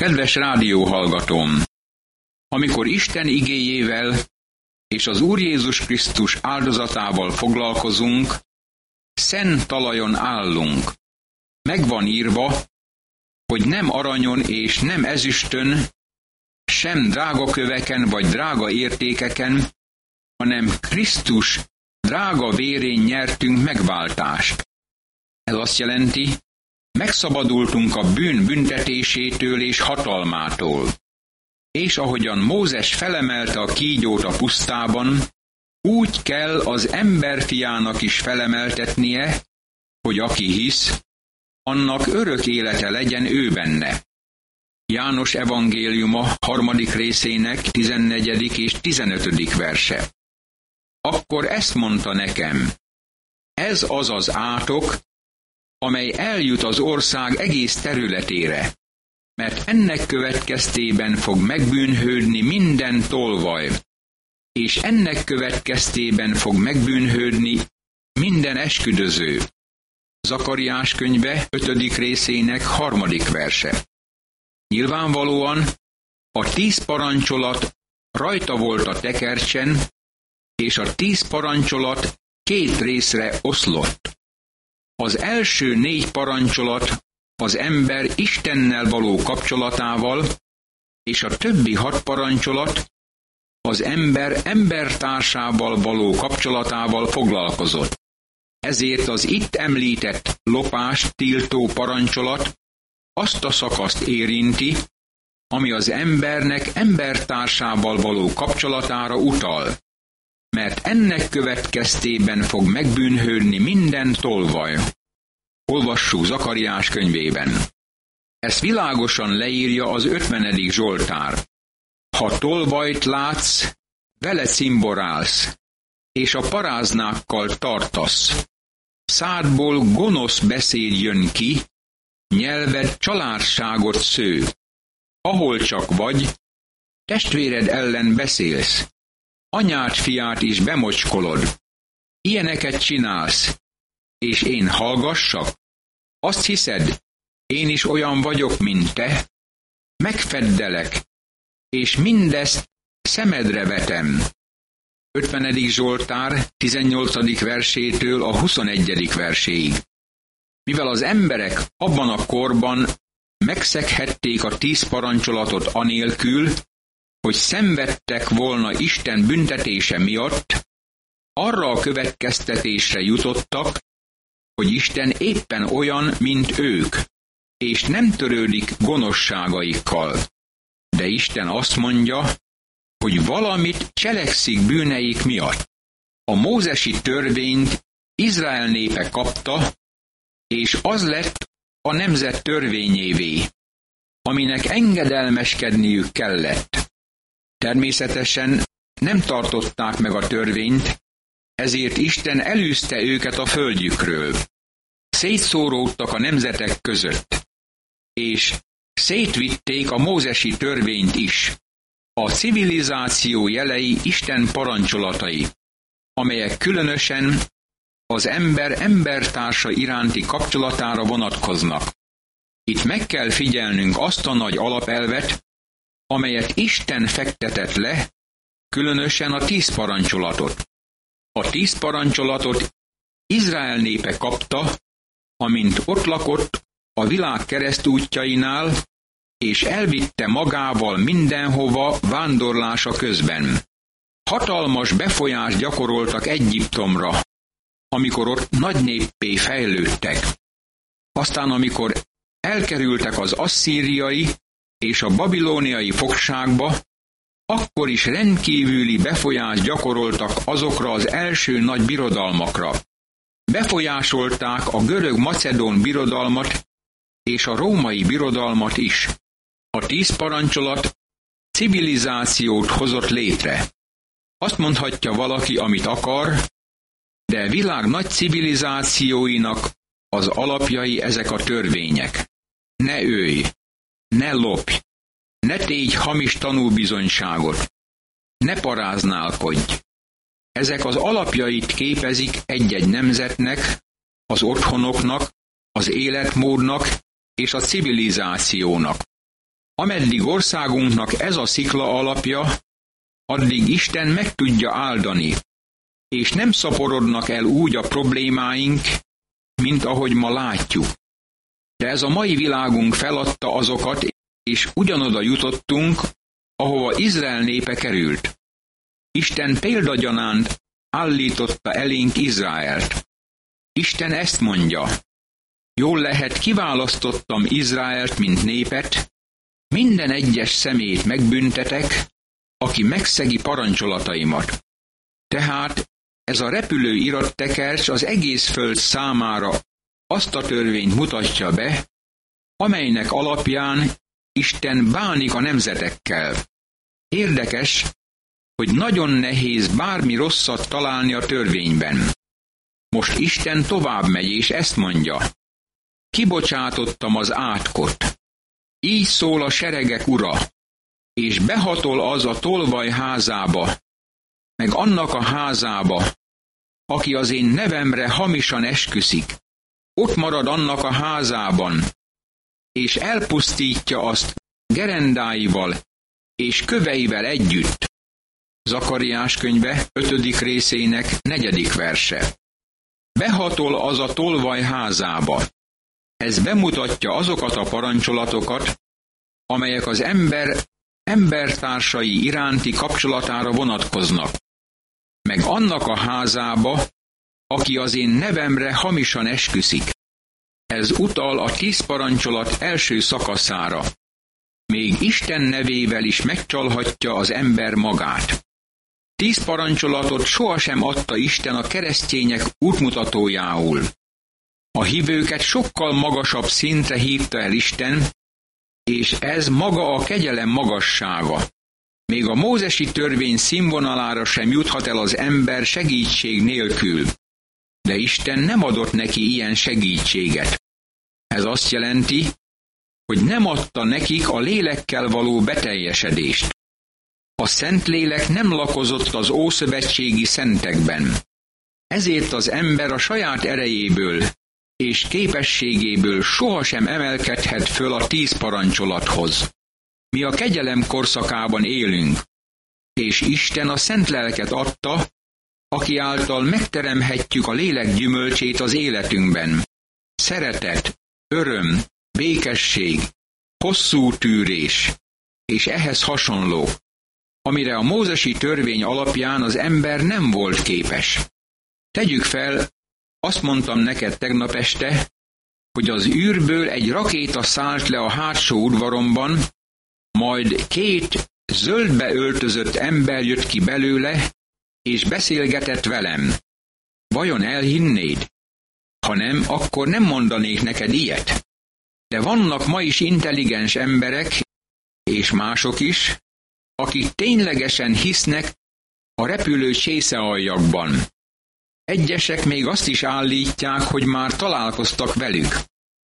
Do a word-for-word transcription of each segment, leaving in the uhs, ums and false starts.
Kedves rádióhallgatóm! Amikor Isten igéjével és az Úr Jézus Krisztus áldozatával foglalkozunk, szent talajon állunk. Megvan írva, hogy nem aranyon és nem ezüstön, sem drága köveken vagy drága értékeken, hanem Krisztus drága vérén nyertünk megváltást. Ez azt jelenti, megszabadultunk a bűn büntetésétől és hatalmától. És ahogyan Mózes felemelte a kígyót a pusztában, úgy kell az emberfiának is felemeltetnie, hogy aki hisz, annak örök élete legyen ő benne. János evangéliuma harmadik részének tizennegyedik és tizenötödik verse. Akkor ezt mondta nekem: ez az az átok, amely eljut az ország egész területére, mert ennek következtében fog megbűnhődni minden tolvaj, és ennek következtében fog megbűnhődni minden esküdöző. Zakariás könyve ötödik részének harmadik verse. Nyilvánvalóan a tíz parancsolat rajta volt a tekercsen, és a tíz parancsolat két részre oszlott. Az első négy parancsolat az ember Istennel való kapcsolatával, és a többi hat parancsolat az ember embertársával való kapcsolatával foglalkozott. Ezért az itt említett lopást tiltó parancsolat azt a szakaszt érinti, ami az embernek embertársával való kapcsolatára utal, mert ennek következtében fog megbűnhődni minden tolvaj. Olvassuk Zakariás könyvében. Ezt világosan leírja az ötvenedik Zsoltár. Ha tolvajt látsz, vele cimborálsz, és a paráznákkal tartasz. Szádból gonosz beszéd jön ki, nyelved családságot sző. Ahol csak vagy, testvéred ellen beszélsz. Anyád fiát is bemocskolod. Ilyeneket csinálsz, és én hallgassak? Azt hiszed, én is olyan vagyok, mint te? Megfeddelek, és mindezt szemedre vetem. ötvenedik Zsoltár tizennyolcadik versétől a huszonegyedik verséig. Mivel az emberek abban a korban megszeghették a tíz parancsolatot anélkül, hogy szenvedtek volna Isten büntetése miatt, arra a következtetésre jutottak, hogy Isten éppen olyan, mint ők, és nem törődik gonoszságaikkal. De Isten azt mondja, hogy valamit cselekszik bűneik miatt. A mózesi törvényt Izrael népe kapta, és az lett a nemzet törvényévé, aminek engedelmeskedniük kellett. Természetesen nem tartották meg a törvényt, ezért Isten elűzte őket a földjükről. Szétszóródtak a nemzetek között, és szétvitték a mózesi törvényt is. A civilizáció jelei Isten parancsolatai, amelyek különösen az ember embertársa iránti kapcsolatára vonatkoznak. Itt meg kell figyelnünk azt a nagy alapelvet, amelyet Isten fektetett le, különösen a tíz parancsolatot. A tíz parancsolatot Izrael népe kapta, amint ott lakott a világ keresztútjainál, és elvitte magával mindenhova vándorlása közben. Hatalmas befolyást gyakoroltak Egyiptomra, amikor ott nagy néppé fejlődtek. Aztán, amikor elkerültek az asszíriai és a babilóniai fogságba, akkor is rendkívüli befolyást gyakoroltak azokra az első nagy birodalmakra. Befolyásolták a görög-macedón birodalmat és a római birodalmat is. A tíz parancsolat civilizációt hozott létre. Azt mondhatja valaki, amit akar, de világ nagy civilizációinak az alapjai ezek a törvények. Ne ölj, ne lopj, ne tégy hamis tanúbizonyságot, ne paráználkodj. Ezek az alapjait képezik egy-egy nemzetnek, az otthonoknak, az életmódnak és a civilizációnak. Ameddig országunknak ez a szikla alapja, addig Isten meg tudja áldani, és nem szaporodnak el úgy a problémáink, mint ahogy ma látjuk. De ez a mai világunk feladta azokat, és ugyanoda jutottunk, ahova Izrael népe került. Isten példagyanánt állította elénk Izraelt. Isten ezt mondja: jól lehet, kiválasztottam Izraelt, mint népet, minden egyes szemét megbüntetek, aki megszegi parancsolataimat. Tehát ez a repülő irattekercs az egész föld számára azt a törvényt mutatja be, amelynek alapján Isten bánik a nemzetekkel. Érdekes, hogy nagyon nehéz bármi rosszat találni a törvényben. Most Isten tovább megy, és ezt mondja: kibocsátottam az átkot. Így szól a seregek ura, és behatol az a tolvaj házába, meg annak a házába, aki az én nevemre hamisan esküszik. Ott marad annak a házában, és elpusztítja azt gerendáival és köveivel együtt. Zakariás könyve ötödik részének negyedik verse. Behatol az a tolvaj házába. Ez bemutatja azokat a parancsolatokat, amelyek az ember embertársai iránti kapcsolatára vonatkoznak. Meg annak a házába, aki az én nevemre hamisan esküszik. Ez utal a tíz parancsolat első szakaszára. Még Isten nevével is megcsalhatja az ember magát. Tíz parancsolatot sohasem adta Isten a keresztények útmutatójául. A hívőket sokkal magasabb szintre hívta el Isten, és ez maga a kegyelem magassága. Még a mózesi törvény színvonalára sem juthat el az ember segítség nélkül. De Isten nem adott neki ilyen segítséget. Ez azt jelenti, hogy nem adta nekik a lélekkel való beteljesedést. A Szentlélek nem lakozott az ószövetségi szentekben. Ezért az ember a saját erejéből és képességéből sohasem emelkedhet föl a tíz parancsolathoz. Mi a kegyelem korszakában élünk, és Isten a szent lelket adta, aki által megteremhetjük a lélek gyümölcsét az életünkben. Szeretet, öröm, békesség, hosszú tűrés, és ehhez hasonló, amire a mózesi törvény alapján az ember nem volt képes. Tegyük fel, azt mondtam neked tegnap este, hogy az űrből egy rakéta szállt le a hátsó udvaromban, majd két zöldbe öltözött ember jött ki belőle, és beszélgetett velem. Vajon elhinnéd? Ha nem, akkor nem mondanék neked ilyet. De vannak ma is intelligens emberek, és mások is, akik ténylegesen hisznek a repülő csészealjakban. Egyesek még azt is állítják, hogy már találkoztak velük.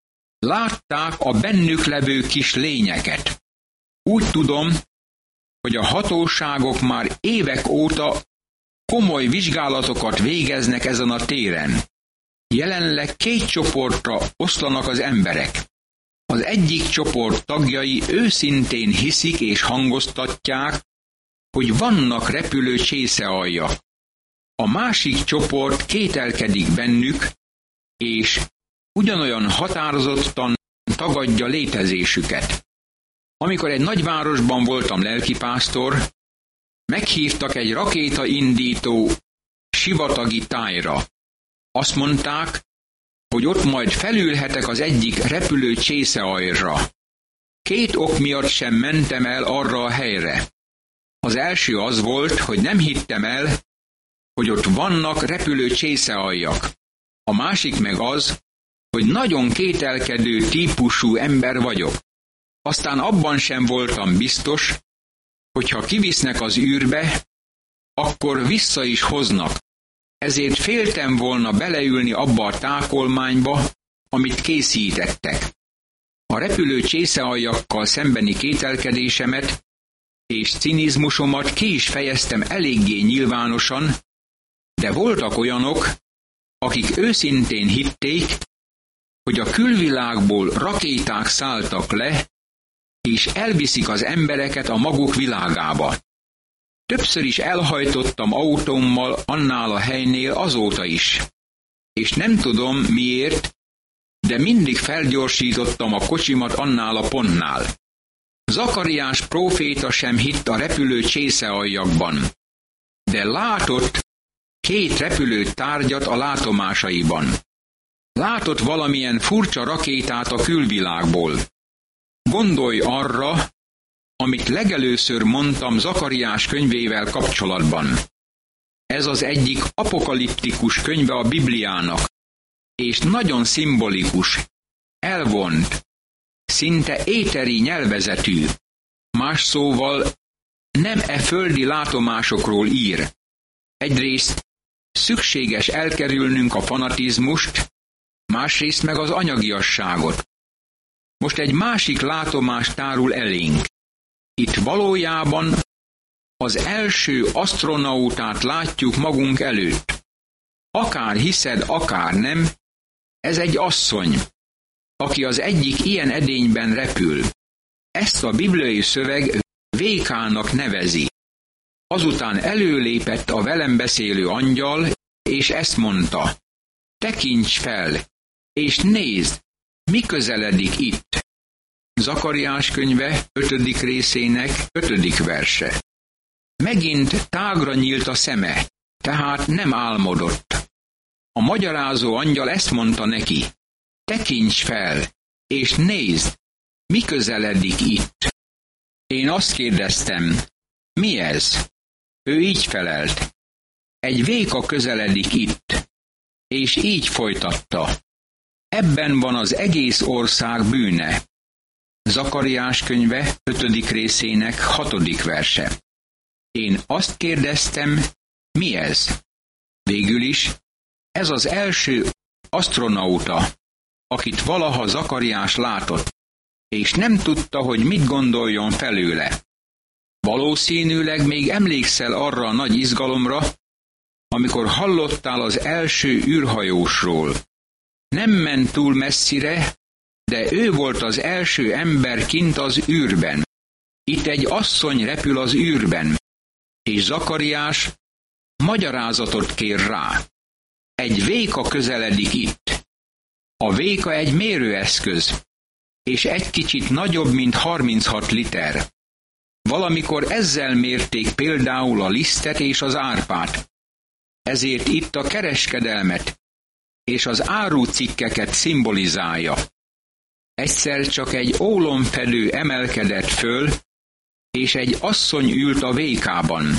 Látták a bennük levő kis lényeket. Úgy tudom, hogy a hatóságok már évek óta komoly vizsgálatokat végeznek ezen a téren. Jelenleg két csoportra oszlanak az emberek. Az egyik csoport tagjai őszintén hiszik és hangoztatják, hogy vannak repülő csészealjak. A másik csoport kételkedik bennük, és ugyanolyan határozottan tagadja létezésüket. Amikor egy nagyvárosban voltam lelkipásztor, meghívtak egy rakétaindító sivatagi tájra. Azt mondták, hogy ott majd felülhetek az egyik repülő csészealjra. Két ok miatt sem mentem el arra a helyre. Az első az volt, hogy nem hittem el, hogy ott vannak repülő csészealjak. A másik meg az, hogy nagyon kételkedő típusú ember vagyok. Aztán abban sem voltam biztos, hogy ha kivisznek az űrbe, akkor vissza is hoznak. Ezért féltem volna beleülni abba a tákolmányba, amit készítettek. A repülő csészealjakkal szembeni kételkedésemet és cinizmusomat ki is fejeztem eléggé nyilvánosan, de voltak olyanok, akik őszintén hitték, hogy a külvilágból rakéták szálltak le, és elviszik az embereket a maguk világába. Többször is elhajtottam autómmal annál a helynél azóta is. És nem tudom miért, de mindig felgyorsítottam a kocsimat annál a pontnál. Zakariás próféta sem hitt a repülő csészealjakban, de látott két repülő tárgyat a látomásaiban. Látott valamilyen furcsa rakétát a külvilágból. Gondolj arra, amit legelőször mondtam Zakariás könyvével kapcsolatban. Ez az egyik apokaliptikus könyve a Bibliának, és nagyon szimbolikus, elvont, szinte éteri nyelvezetű. Más szóval nem e földi látomásokról ír. Egyrészt szükséges elkerülnünk a fanatizmust, másrészt meg az anyagiasságot. Most egy másik látomás tárul elénk. Itt valójában az első asztronautát látjuk magunk előtt. Akár hiszed, akár nem, ez egy asszony, aki az egyik ilyen edényben repül. Ezt a bibliai szöveg Vékának nevezi. Azután előlépett a velem beszélő angyal, és ezt mondta: tekints fel, és nézd, mi közeledik itt. Zakariás könyve ötödik részének ötödik verse. Megint tágra nyílt a szeme, tehát nem álmodott. A magyarázó angyal ezt mondta neki: tekints fel, és nézd, mi közeledik itt. Én azt kérdeztem: mi ez? Ő így felelt: egy véka közeledik itt. És így folytatta: ebben van az egész ország bűne. Zakariás könyve ötödik részének hatodik verse. Én azt kérdeztem, mi ez? Végül is, ez az első asztronauta, akit valaha Zakariás látott, és nem tudta, hogy mit gondoljon felőle. Valószínűleg még emlékszel arra a nagy izgalomra, amikor hallottál az első űrhajósról. Nem ment túl messzire, de ő volt az első ember kint az űrben. Itt egy asszony repül az űrben, és Zakariás magyarázatot kér rá. Egy véka közeledik itt. A véka egy mérőeszköz, és egy kicsit nagyobb, mint harminchat liter. Valamikor ezzel mérték például a lisztet és az árpát. Ezért itt a kereskedelmet és az árucikkeket szimbolizálja. Egyszer csak egy ólomfedő emelkedett föl, és egy asszony ült a vékában.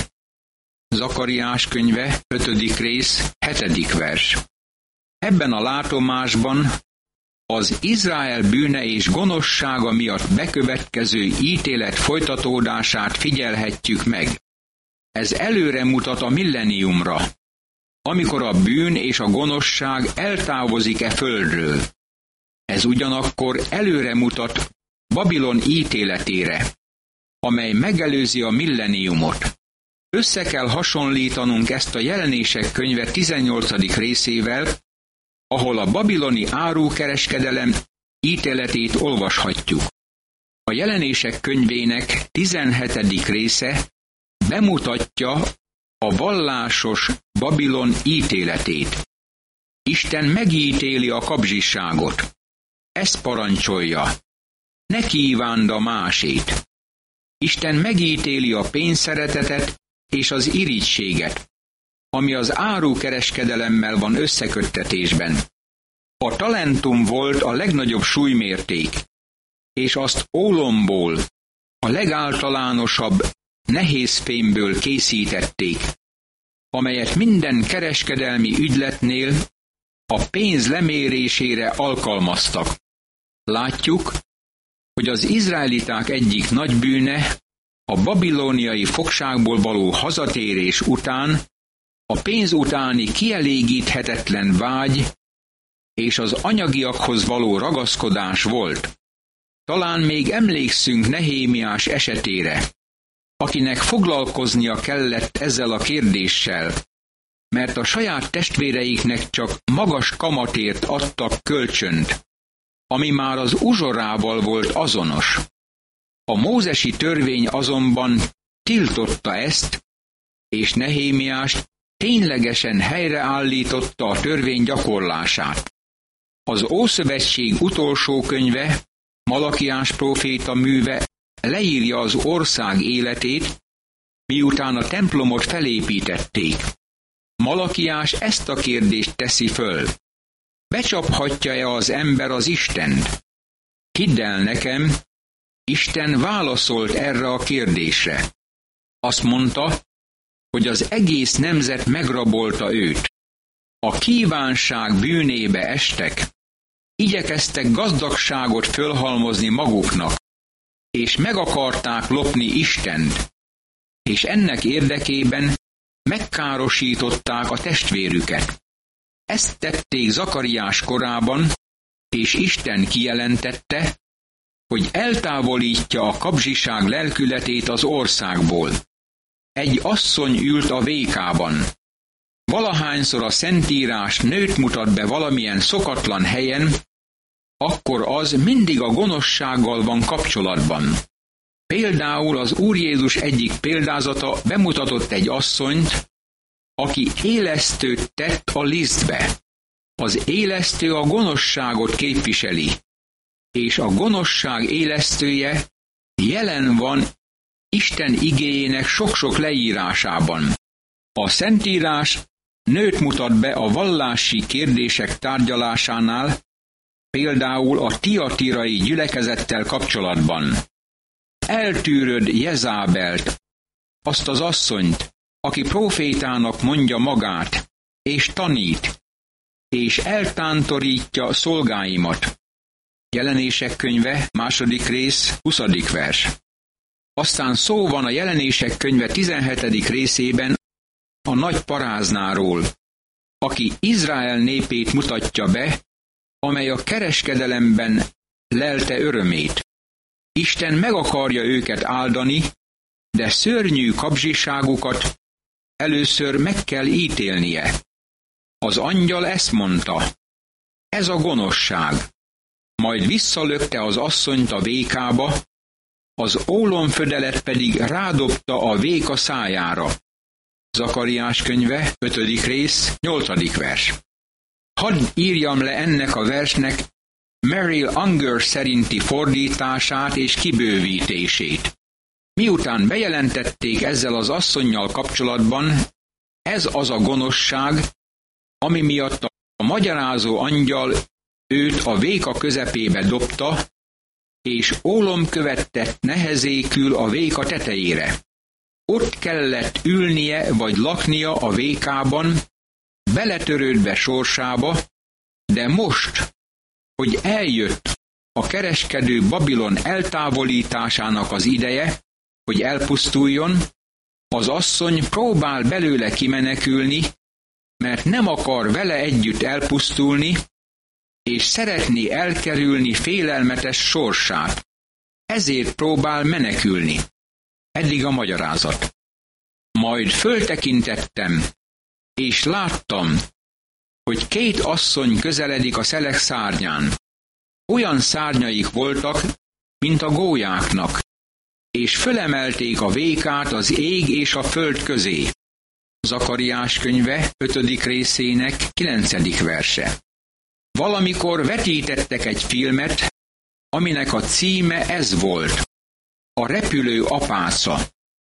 Zakariás könyve, ötödik rész, hetedik vers. Ebben a látomásban az Izrael bűne és gonoszsága miatt bekövetkező ítélet folytatódását figyelhetjük meg. Ez előre mutat a milleniumra, amikor a bűn és a gonoszság eltávozik e földről. Ez ugyanakkor előre mutat Babilon ítéletére, amely megelőzi a milleniumot. Össze kell hasonlítanunk ezt a Jelenések könyve tizennyolcadik részével, ahol a babiloni árukereskedelem ítéletét olvashatjuk. A Jelenések könyvének tizenhetedik része bemutatja a vallásos Babilon ítéletét. Isten megítéli a kapzsiságot. Ezt parancsolja: ne kívánd a másét. Isten megítéli a pénzszeretetet és az irigységet, ami az árukereskedelemmel van összeköttetésben. A talentum volt a legnagyobb súlymérték, és azt ólomból, a legáltalánosabb nehéz fémből készítették, amelyet minden kereskedelmi ügyletnél a pénz lemérésére alkalmaztak. Látjuk, hogy az izraeliták egyik nagy bűne a babilóniai fogságból való hazatérés után a pénz utáni kielégíthetetlen vágy és az anyagiakhoz való ragaszkodás volt. Talán még emlékszünk Nehémiás esetére, akinek foglalkoznia kellett ezzel a kérdéssel, mert a saját testvéreiknek csak magas kamatért adtak kölcsönt, ami már az uzsorával volt azonos. A mózesi törvény azonban tiltotta ezt, és Nehémiás ténylegesen helyreállította a törvény gyakorlását. Az Ószövetség utolsó könyve, Malakiás próféta műve leírja az ország életét, miután a templomot felépítették. Malakiás ezt a kérdést teszi föl. Becsaphatja-e az ember az Istent? Hidd el nekem, Isten válaszolt erre a kérdésre. Azt mondta, hogy az egész nemzet megrabolta őt. A kívánság bűnébe estek, igyekeztek gazdagságot fölhalmozni maguknak, és meg akarták lopni Istent, és ennek érdekében megkárosították a testvérüket. Ezt tették Zakariás korában, és Isten kijelentette, hogy eltávolítja a kapzsiság lelkületét az országból. Egy asszony ült a vékában. Valahányszor a Szentírás nőt mutat be valamilyen szokatlan helyen, akkor az mindig a gonoszsággal van kapcsolatban. Például az Úr Jézus egyik példázata bemutatott egy asszonyt, aki élesztőt tett a lisztbe. Az élesztő a gonoszságot képviseli, és a gonoszság élesztője jelen van Isten igéjének sok-sok leírásában. A Szentírás nőt mutat be a vallási kérdések tárgyalásánál, például a tiatirai gyülekezettel kapcsolatban. Eltűröd Jezábelt, azt az asszonyt, aki prófétának mondja magát, és tanít, és eltántorítja szolgáimat. Jelenések könyve, második rész, huszadik vers. Aztán szó van a Jelenések könyve tizenhetedik részében a nagy paráznáról, aki Izrael népét mutatja be, amely a kereskedelemben lelte örömét. Isten meg akarja őket áldani, de szörnyű kapzsiságukat először meg kell ítélnie. Az angyal ezt mondta, ez a gonoszság. Majd visszalökte az asszonyt a vékába, az ólomfödelet pedig rádobta a véka szájára. Zakariás könyve, ötödik rész, nyolcadik vers. Hadd írjam le ennek a versnek Merrill Unger szerinti fordítását és kibővítését. Miután bejelentették ezzel az asszonnyal kapcsolatban, ez az a gonoszság, ami miatt a magyarázó angyal őt a véka közepébe dobta, és ólomkövet tett nehezékül a véka tetejére. Ott kellett ülnie vagy laknia a vékában, beletörődve sorsába, de most, hogy eljött a kereskedő Babilon eltávolításának az ideje, hogy elpusztuljon, az asszony próbál belőle kimenekülni, mert nem akar vele együtt elpusztulni, és szeretné elkerülni félelmetes sorsát. Ezért próbál menekülni. Eddig a magyarázat. Majd föltekintettem, és láttam, hogy két asszony közeledik a szelek szárnyán. Olyan szárnyaik voltak, mint a gólyáknak, és fölemelték a vékát az ég és a föld közé. Zakariás könyve ötödik részének kilencedik verse. Valamikor vetítettek egy filmet, aminek a címe ez volt, a repülő apáca.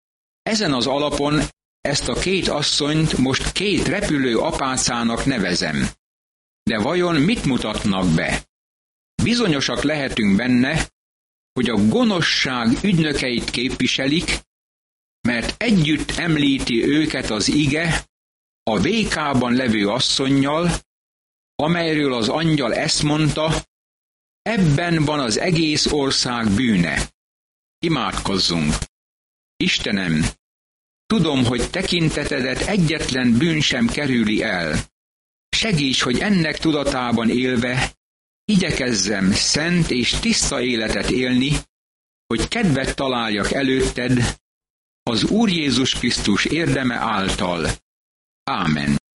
Ezen az alapon ezt a két asszonyt most két repülő apácának nevezem. De vajon mit mutatnak be? Bizonyosak lehetünk benne, hogy a gonoszság ügynökeit képviselik, mert együtt említi őket az ige a vékában levő asszonnyal, amelyről az angyal ezt mondta, ebben van az egész ország bűne. Imádkozzunk! Istenem, tudom, hogy tekintetedet egyetlen bűn sem kerüli el. Segíts, hogy ennek tudatában élve igyekezzem szent és tiszta életet élni, hogy kedvet találjak előtted az Úr Jézus Krisztus érdeme által. Ámen.